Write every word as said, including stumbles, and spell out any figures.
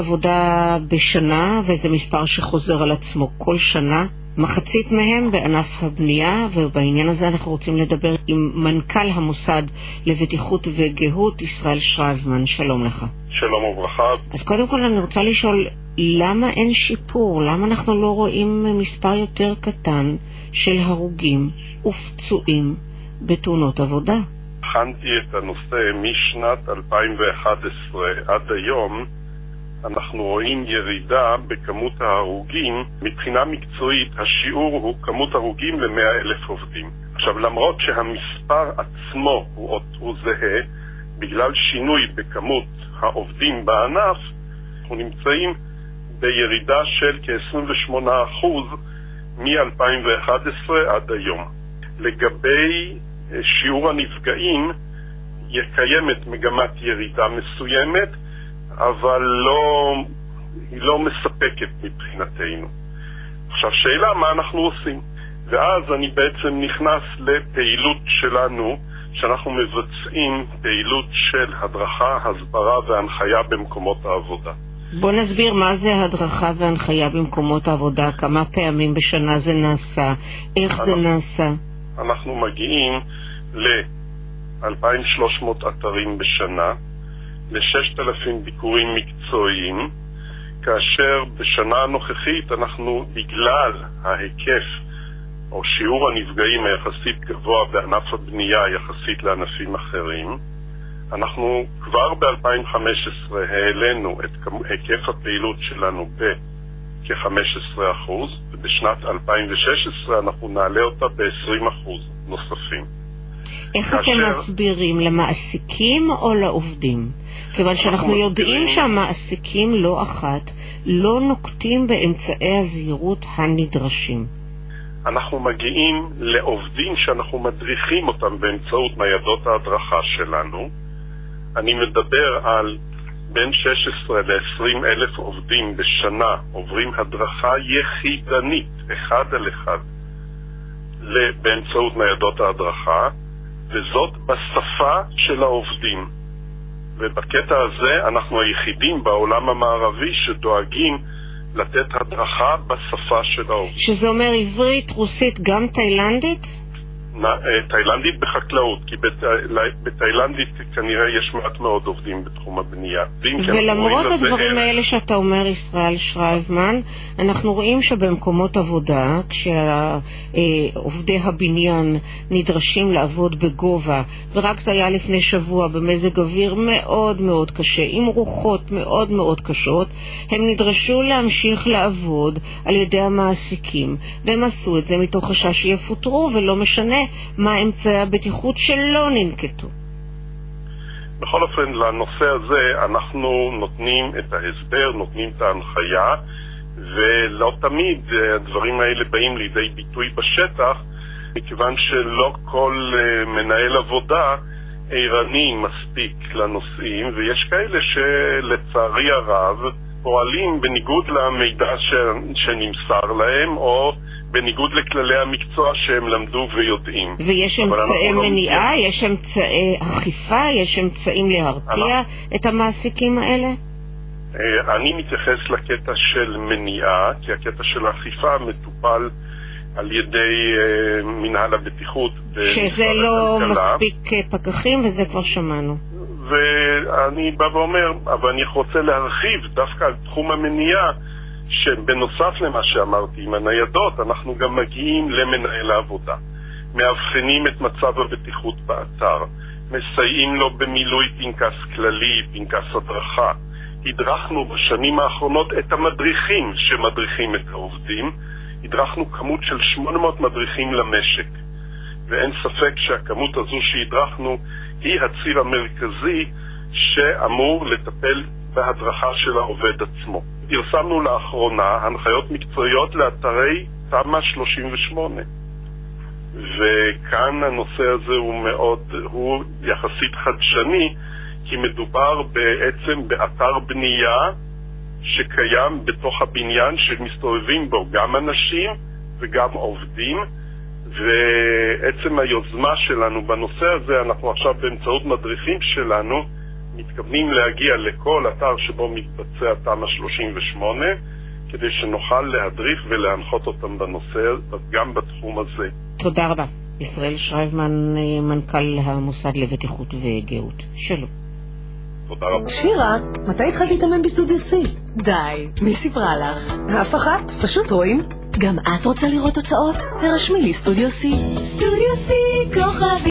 עבודה בשנה, וזה מספר שחוזר על עצמו כל שנה. מחצית מהם בענף הבנייה, ובעניין הזה אנחנו רוצים לדבר עם מנכ"ל המוסד לבטיחות וגהות, ישראל שרייבמן. שלום לך. שלום וברכה. אז קודם כל אני רוצה לשאול, למה אין שיפור? למה אנחנו לא רואים מספר יותר קטן של הרוגים ופצועים בתאונות עבודה? הכנתי את הנושא משנת אלפיים ואחת עשרה עד היום. אנחנו רואים ירידה בכמות ההרוגים. מבחינה מקצועית השיעור הוא כמות הרוגים ל-מאה אלף עובדים. עכשיו, למרות שהמספר עצמו הוא, הוא זהה, בגלל שינוי בכמות העובדים בענף, אנחנו נמצאים בירידה של כ-עשרים ושמונה אחוז מ-אלפיים ואחת עשרה עד היום. לגבי שיעור הנפגעים, קיימת מגמת ירידה מסוימת, אבל לא, היא לא מספקת מבחינתנו. עכשיו, שאלה מה אנחנו עושים? ואז אני בעצם נכנס לפעילות שלנו, שאנחנו מבצעים פעילות של הדרכה, הסברה והנחיה במקומות העבודה. בוא נסביר מה זה הדרכה והנחיה במקומות העבודה, כמה פעמים בשנה זה נעשה, איך אנחנו, זה נעשה. אנחנו מגיעים ל-אלפיים ושלוש מאות אתרים בשנה, ל-ששת אלפים ביקורים מקצועיים, כאשר בשנה הנוכחית אנחנו, בגלל ההיקף או שיעור הנפגעים היחסית גבוה בענף הבנייה יחסית לענפים אחרים, אנחנו כבר ב-אלפיים וחמש עשרה העלינו את היקף הפעילות שלנו בכ-חמישה עשר אחוז, ובשנת אלפיים ושש עשרה אנחנו נעלה אותה ב-עשרים אחוז נוספים. איך כאשר... אתם מסבירים, למעסיקים או לעובדים? כיוון שאנחנו יודעים שהמעסיקים לא אחת לא נוקטים באמצעי הזהירות הנדרשים. אנחנו מגיעים לעובדים שאנחנו מדריכים אותם באמצעות ניידות ההדרכה שלנו. אני מדבר על בין שש עשרה ל-עשרים אלף עובדים בשנה עוברים הדרכה יחידנית, אחד על אחד, באמצעות ניידות ההדרכה, וזאת בשפה של העובדים. ובקטע הזה אנחנו היחידים בעולם המערבי שדואגים לתת הדרכה בשפה של העובדים. שזה אומר עברית, רוסית, גם תאילנדית? תאילנדית בחקלאות, כי בתאילנדית כנראה יש מעט מאוד עובדים בתחום הבנייה. ולמרות הדברים האלה שאתה אומר, ישראל שרייבמן, אנחנו רואים שבמקומות עבודה, כשעובדי הבניין נדרשים לעבוד בגובה, ורק זה היה לפני שבוע במזג אוויר מאוד מאוד קשה, עם רוחות מאוד מאוד קשות, הם נדרשו להמשיך לעבוד על ידי המעסיקים, והם עשו את זה מתוך חשש שיפוטרו, ולא משנה מה אמצעי הבטיחות שלא ננקטו. בכל אופן, לנושא הזה אנחנו נותנים את ההסבר, נותנים את ההנחיה, ולא תמיד הדברים האלה באים לידי ביטוי בשטח, מכיוון שלא כל מנהל עבודה עירני מספיק לנושאים, ויש כאלה שלצערי הרב פועלים בניגוד למידע שנמסר להם, או בניגוד לכללי המקצוע שהם למדו ויודעים. ויש אמצעי מניעה, יש אמצעי אכיפה, יש אמצעים להרתיע את המעסיקים האלה? אני מתייחס לקטע של מניעה, כי הקטע של האכיפה מטופל על ידי מנהל הבטיחות. שזה לא מספיק פקחים, וזה כבר שמענו. ואני בא ואומר, אבל אני רוצה להרחיב דווקא על תחום המניעה, שבנוסף למה שאמרתי עם הניידות, אנחנו גם מגיעים למנהל העבודה, מאבחנים את מצב הבטיחות באתר, מסייעים לו במילוי פנקס כללי, פנקס הדרכה. הדרכנו בשנים האחרונות את המדריכים שמדריכים את העובדים, הדרכנו כמות של שמונה מאות מדריכים למשק, ואין ספק שהכמות הזו שהדרכנו היא הציר המרכזי שאמור לטפל בהדרכה של העובד עצמו. פרסמנו לאחרונה הנחיות מקצועיות לאתרי תמ"א שלושים ושמונה, וכאן הנושא הזה הוא מאוד, הוא יחסית חדשני, כי מדובר בעצם באתר בנייה שקיים בתוך הבניין שמסתובבים בו גם אנשים וגם עובדים, ועצם היוזמה שלנו בנושא הזה, אנחנו עכשיו באמצעות מדריכים שלנו מתכוונים להגיע לכל אתר שבו מתבצע תמ"א שלושים ושמונה, כדי שנוכל להדריך ולהנחות אותם בנושא, גם בתחום הזה. תודה רבה. ישראל שרייבמן, מנכ"ל המוסד לבטיחות וגאות. שלום. תודה רבה. שירה, מתי התחלת להתאמן בסטודיו C? די, מי סיפרה לך? אף אחת, פשוט רואים. גם את רוצה לראות תוצאות? הרשמי לי סטודיו C. סטודיו C, כוכבי.